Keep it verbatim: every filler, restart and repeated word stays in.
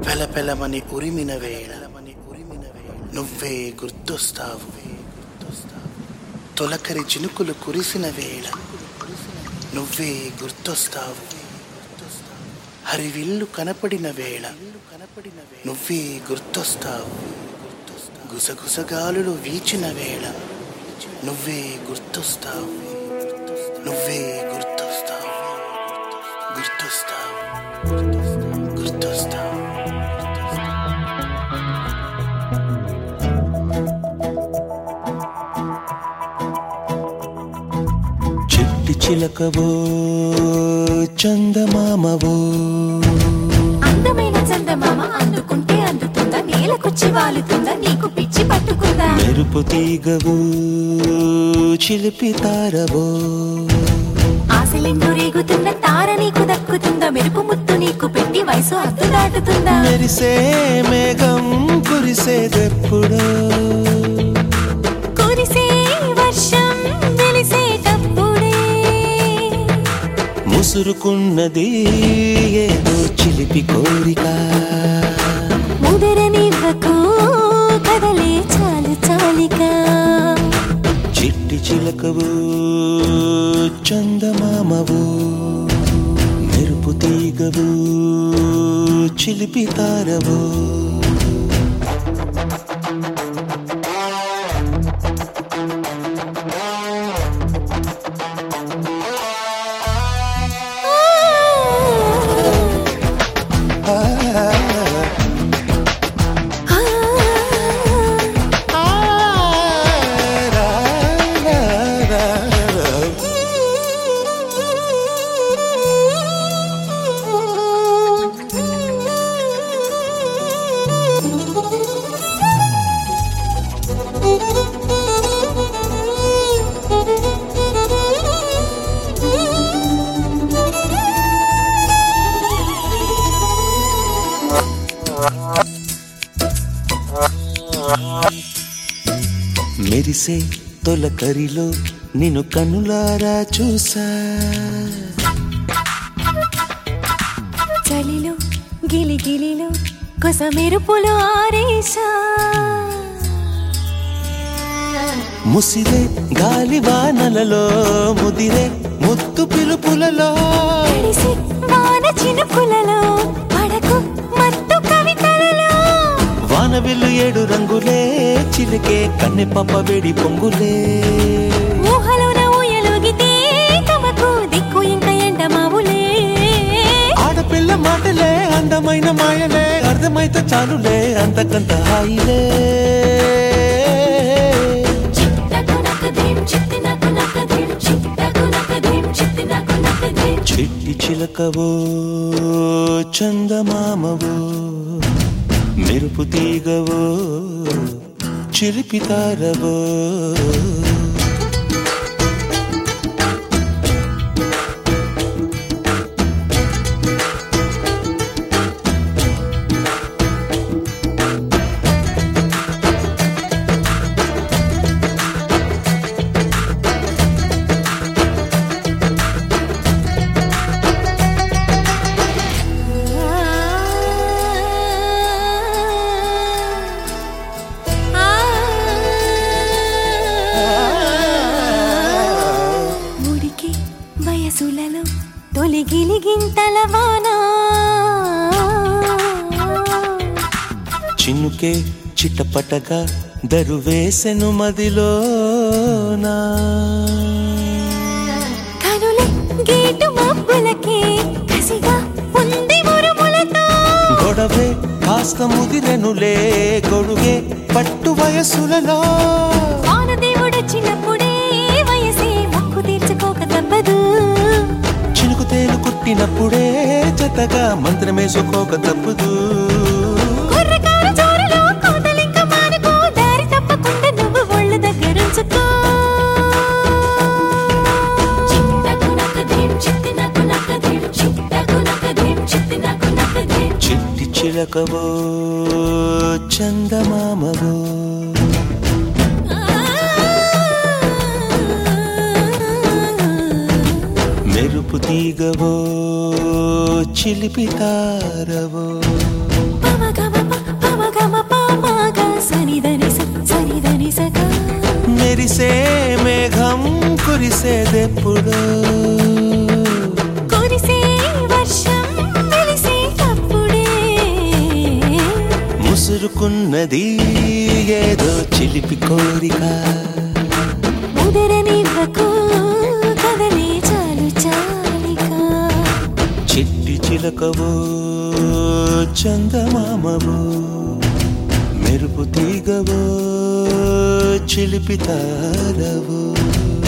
పెలపెలమని ఉరిమిన వేళ నువ్వే గుర్తొస్తావు. తొలకరి చినుకులు కురిసిన వేళ నువ్వే గుర్తొస్తావు. హరివిల్లు కనపడిన వేళ నువ్వే గుర్తొస్తావు. గుసగుసగాలులు వీచిన వేళ నువ్వే గుర్తొస్తావు. నువ్వే గుర్తొస్తావు. గుర్తొస్తావు. గుర్తొస్తావు. చిట్టి చిలకవో చందమామవో, అందమైన చందమామ అందుకుంటే అందుతుందా, నేలకొచ్చి వాలుతుందా, నీకు పిచ్చి పట్టుకుందా? మెరుపు తీగవో చిలిపి తారవో, ఆశలెందు రేగుతున్న తార నీకు దక్కుతుందా, మెరుపు ముత్తు నీకు పెట్టి వయసు అద్దు దాటుతుందా? మెరిసే మేఘం కురిసేదెప్పుడో, కురిసే వర్షం వెలిసేటప్పుడే, ముసురుకున్నది ఏదో చిలిపి కోరిక, ముదరనివ్వకు కదలే చాలు చాలిక. చిట్టి చిలకవో చందమామవో, మెరుపు తీగవో చిలిపి తారవో. మెరిసే తొలకరిలో నిన్ను కన్నులారా చూసా, చలిలో గిలిగిలిలో కొస మెరుపులు ఆరేశా, ముసిరే గాలి వానలలో ముదిరే ముత్తు పిలుపులలో, తడిసి వాన చినుకులలో పడకు మత్తు కవితలలో, వానవిల్లు ఏడు రంగులే చిలికే కన్నె పప్ప వేడి పొంగులే, ఊహలోన ఊయలుగితే తమకు దిక్కు ఇంక ఎండ మావులే, ఆడపిల్ల మాటలే అందమైన మాయలే, అర్థమైతే చాలులే అంతకంత హాయిలే. చిట్టి చిలకవో చందమామవో, మెరుపు తీగవో చిలిపి తారవో. వయసులలో తొలి గిలిగింతల వాన, చిన్నుకే చిట్టపటగా దరువేసెను మదిలోనా, కనులే గేటు మబ్బులకే కసిగా ఉంది మురుములతో, గొడవే కాస్త ముదిరెనులే గొడుగే పట్టు వయసులలో, వానదేవుడొచ్చినప్పుడే వయసే మొక్కు తీర్చుకోక తప్పదు, చినుకు తేలు కుట్టినప్పుడే జతగా మంత్రమేసుకోక తప్పదు. కుర్రకారు జోరులో కోతలింక మానుకో, దారి తప్పకుండా నువ్వు ఒళ్ళు దగ్గరుంచుకో. చిట్టి చిలకవో చందమామవో, మెరుపు తీగవో చిలిపి తారవో. గమ పామాగా సనిదని స సనిదని సగా మెరిసే మేఘం కురిసేదెప్పుడు కురిసే వర్షం వెలిసేటప్పుడే ముసురుకున్నది ఏదో చిలిపి కోరిక ముదరనివ్వకు కదలే చాలు చాలిక చిట్టి చిలకవో చందమామవో మెరుపు తీగవో చిలిపి తారవో